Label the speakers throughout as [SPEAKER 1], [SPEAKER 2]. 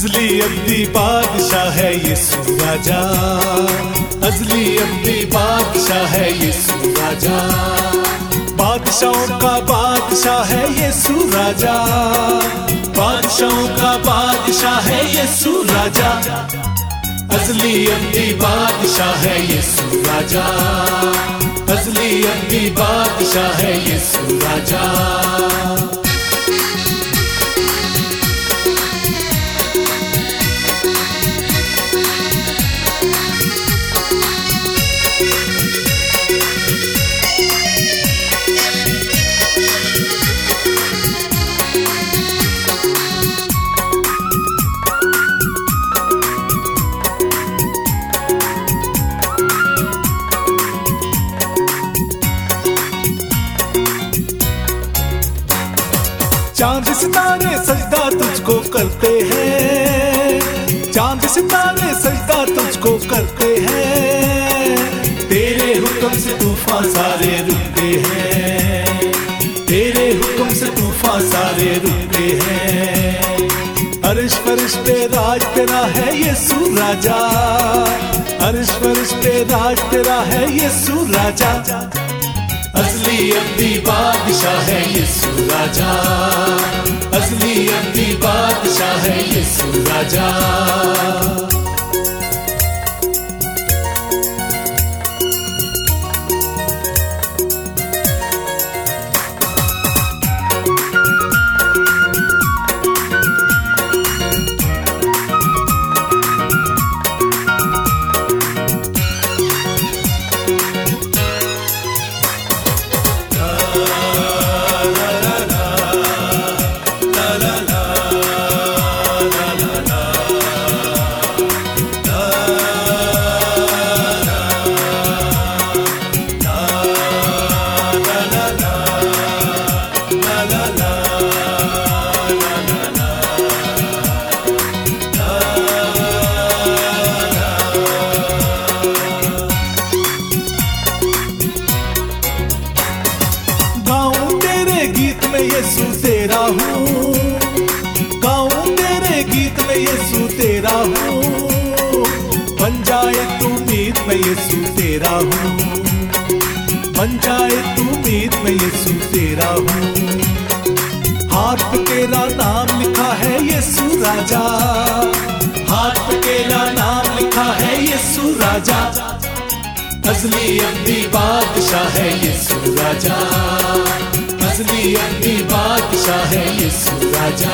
[SPEAKER 1] अज़ली अब्दी बादशाह है यीशु राजा, अज़ली अब्दी बादशाह है यीशु राजा, बादशाहों का बादशाह है यीशु राजा, बादशाहों का बादशाह है यीशु राजा, अज़ली अब्दी बादशाह है यीशु राजा, अज़ली अब्दी बादशाह है यीशु राजा। चांद सितारे सजदा तुझको करते हैं, चांद सितारे सजदा तुझको करते हैं, तेरे हुक्म से तूफान सारे रुकते हैं, तेरे हुक्म से तूफान सारे रुकते हैं। अर्श फर्श पे राज तेरा है यीशु राजा, अर्श फर्श पे राज तेरा है यीशु राजा, अज़ली अब्दी बादशाह है यीशु राजा, अज़ली अब्दी बादशाह है यीशु राजा। यीशु तेरा हूँ, गाऊं तेरे गीत में यीशु तेरा हूँ, बन जाए तू मीत में यीशु तेरा हूँ, बन जाए तू मीत में यीशु तेरा हूँ। हाथ पे तेरा नाम लिखा है यीशु राजा, हाथ पे तेरा नाम लिखा है यीशु राजा, अज़ली अब्दी बादशाह है यीशु राजा, अज़ली अब्दी बादशाह है यीशु राजा।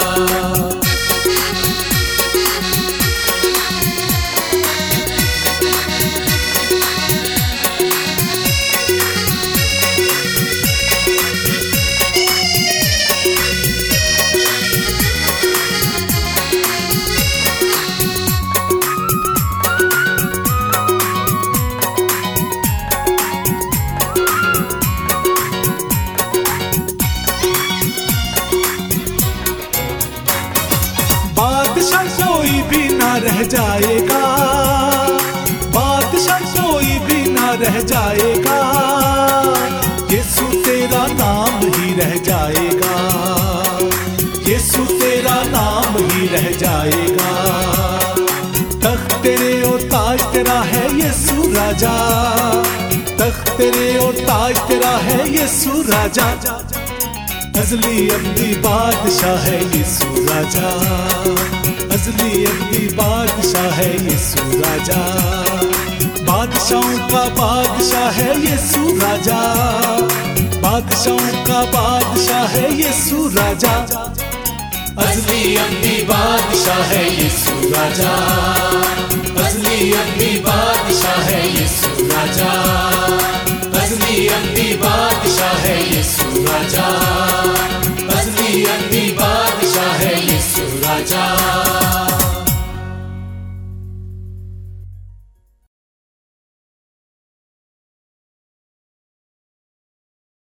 [SPEAKER 1] बादशाह कोई भी ना रह जाएगा, बादशाह कोई भी ना रह जाएगा, यीशु तेरा नाम ही रह जाएगा, यीशु तेरा नाम ही रह जाएगा। तख्त तेरे और ताज तेरा है यीशु राजा, तख्त तेरे और ताज तेरा है यीशु राजा, अज़ली अब्दी बादशाह है यीशु राजा, अज़ली अब्दी बादशाह है यीशु राजा, बादशाहों का बादशाह है यीशु राजा, बादशाहों का बादशाह है यीशु राजा, अज़ली अब्दी बादशाह है यीशु राजा, अज़ली अब्दी बादशाह है यीशु राजा, अज़ली अब्दी बादशाह